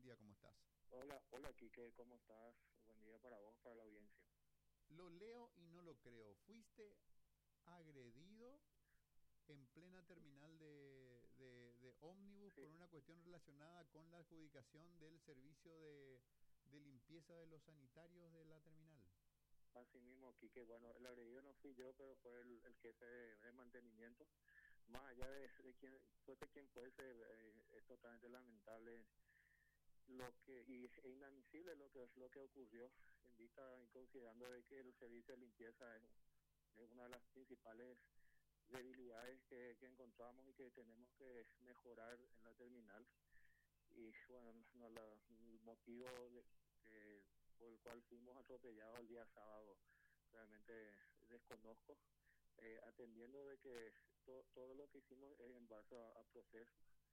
día, ¿cómo estás? Hola, hola Quique, ¿cómo estás? Buen día para vos, para la audiencia. Lo leo y no lo creo. ¿Fuiste agredido en plena terminal de ómnibus Sí, por una cuestión relacionada con la adjudicación del servicio de limpieza de los sanitarios de la terminal? así mismo Quique, bueno, el agredido no fui yo, pero fue el jefe de mantenimiento. Más allá de quién fuese, es totalmente lamentable e inadmisible lo que ocurrió, en vista y considerando de que el servicio de limpieza es una de las principales debilidades que encontramos y que tenemos que mejorar en la terminal. Y bueno, el motivo por el cual fuimos atropellados el día sábado realmente desconozco, atendiendo de que todo lo que hicimos es en base a procesos.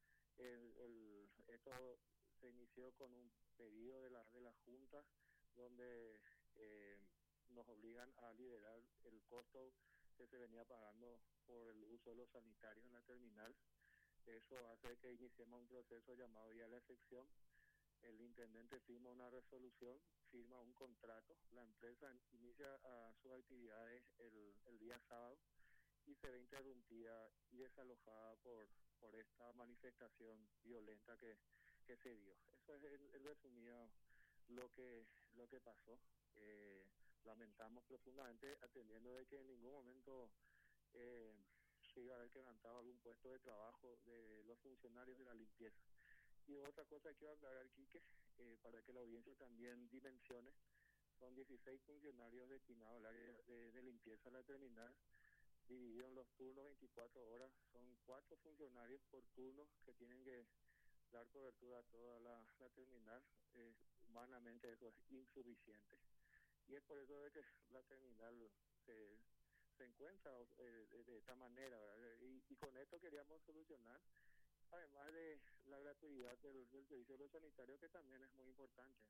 Esto se inició con un pedido de la Junta donde nos obligan a liberar el costo que se venía pagando por el uso de los sanitarios en la terminal. Eso hace que iniciemos un proceso llamado vía la excepción. El intendente firma una resolución, firma un contrato, la empresa inicia sus actividades el día sábado y se ve interrumpida y desalojada por esta manifestación violenta que se dio. Eso es el resumido lo que pasó. Lamentamos profundamente, atendiendo de que en ningún momento se iba a haber quebrantado algún puesto de trabajo de los funcionarios de la limpieza. Y otra cosa que quiero aclarar, Quique, para que la audiencia también dimensione, son 16 funcionarios destinados al área de limpieza de la terminal, dividido en los turnos 24 horas. Son 4 funcionarios por turno que tienen que dar cobertura a toda la terminal. Humanamente eso es insuficiente. Y es por eso de que la terminal se encuentra de esta manera, ¿verdad? Y con esto queríamos solucionar, además de la gratuidad del servicio de los sanitarios, que también es muy importante.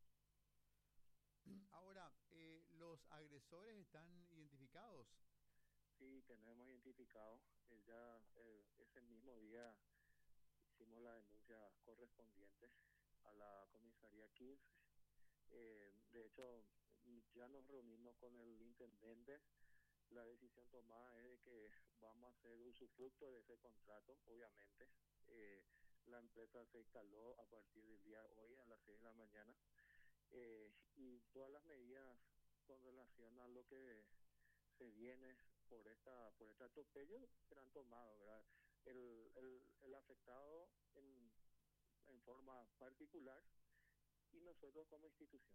Ahora, ¿los agresores están identificados? Sí, tenemos identificado, ese mismo día hicimos la denuncia correspondiente a la comisaría 15. De hecho, ya nos reunimos con el intendente. La decisión tomada es de que vamos a hacer usufructo de ese contrato, obviamente. La empresa se instaló a partir del día de hoy a las 6 de la mañana, y todas las medidas con relación a lo que se viene por este atropello serán tomadas, ¿verdad? El afectado en forma particular y nosotros como institución.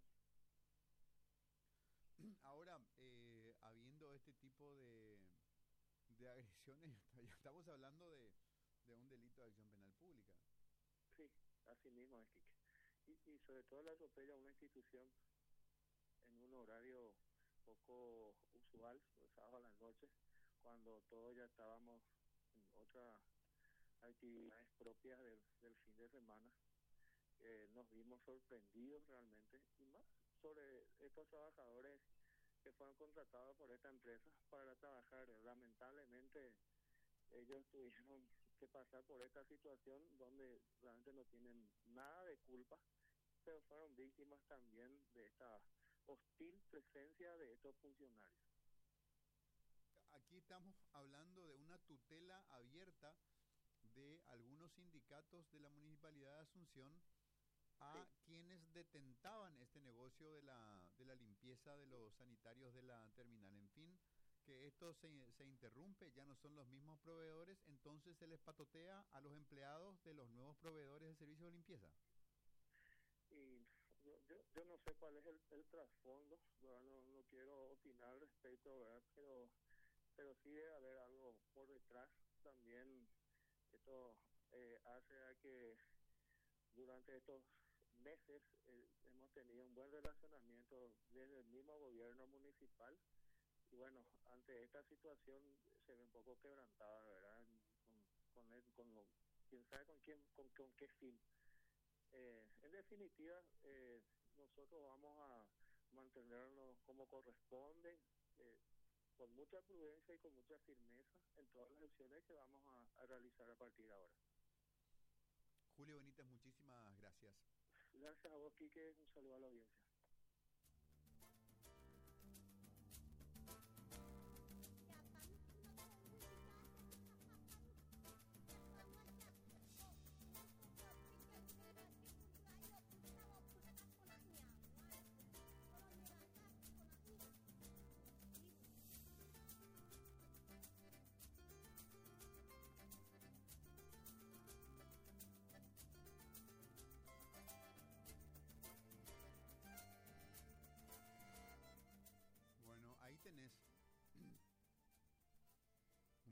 Ahora, habiendo este tipo de agresiones, ya estamos hablando de un delito de acción penal pública. Sí, así mismo es, Kike. Y sobre todo el atropello a una institución en un horario poco usual, los sábados a la noche, cuando todos ya estábamos en otras actividades propias del fin de semana. Nos vimos sorprendidos realmente, y más sobre estos trabajadores que fueron contratados por esta empresa para trabajar. Lamentablemente ellos tuvieron que pasar por esta situación donde realmente no tienen nada de culpa, pero fueron víctimas también de esta hostil presencia de estos funcionarios. Aquí estamos hablando de una tutela abierta de algunos sindicatos de la Municipalidad de Asunción a Sí, quienes detentaban este negocio de la limpieza de los sanitarios de la terminal. En fin, que esto se interrumpe, ya no son los mismos proveedores, entonces se les patotea a los empleados de los nuevos proveedores de servicio de limpieza. y yo no sé cuál es el trasfondo, ¿verdad? No quiero opinar al respecto, ¿verdad? Pero sí debe haber algo por detrás. También esto hace a que durante estos meses hemos tenido un buen relacionamiento desde el mismo gobierno municipal, y bueno, ante esta situación se ve un poco quebrantada, ¿verdad? Quién sabe con qué fin. En definitiva, nosotros vamos a mantenernos como corresponde, eh, con mucha prudencia y con mucha firmeza en todas las acciones que vamos a realizar a partir de ahora. Julio Benítez, muchísimas gracias. Gracias a vos, Quique, un saludo a la audiencia.